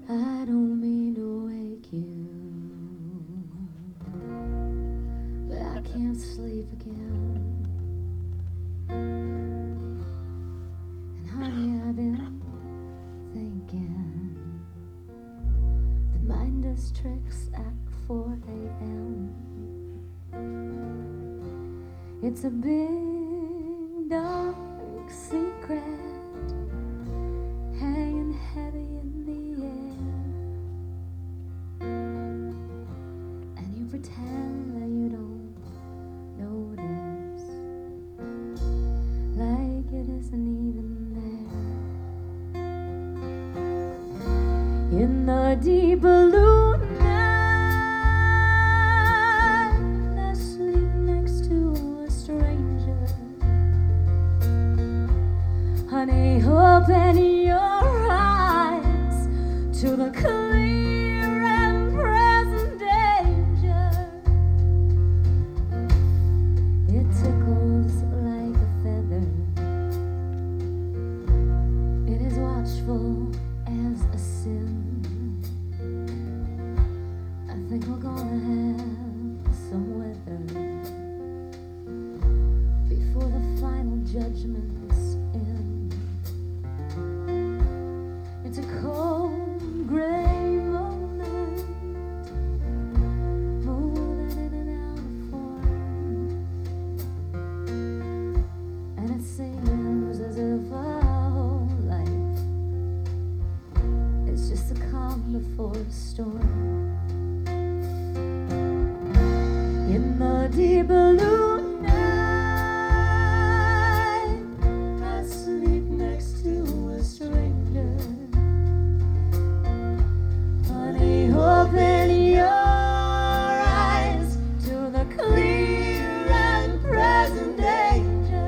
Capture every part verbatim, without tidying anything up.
I don't mean to wake you, but I can't sleep again. And honey, I've been thinking the mind does tricks at four a.m. It's a big dark secret hanging heavy in the air, and you pretend that you don't notice, like it isn't even there. In the deep blue night, I sleep next to a stranger. Honey, open your eyes to the clear and present danger. It tickles like a feather. It is watchful as a sin. I think we're gonna have some weather before the final judgment's in. It's a cold, gray moment, more than in and out of form, and it seems as if our whole life is just a calm before a storm. In the deep blue night, I sleep next to a stranger. Honey, open your eyes to the clear and present danger.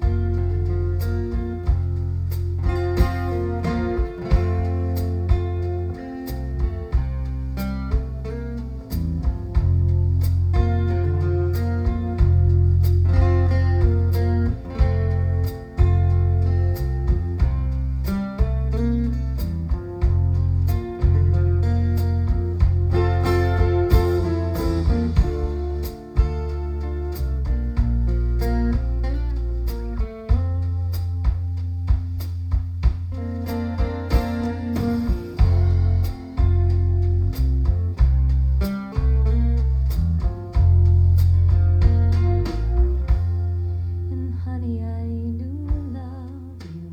And honey, I do love you.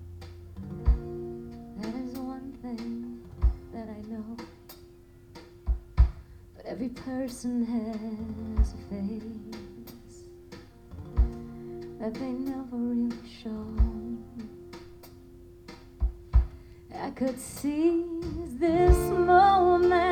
That is one thing that I know. But every person has a face that they never really show. I could seize this moment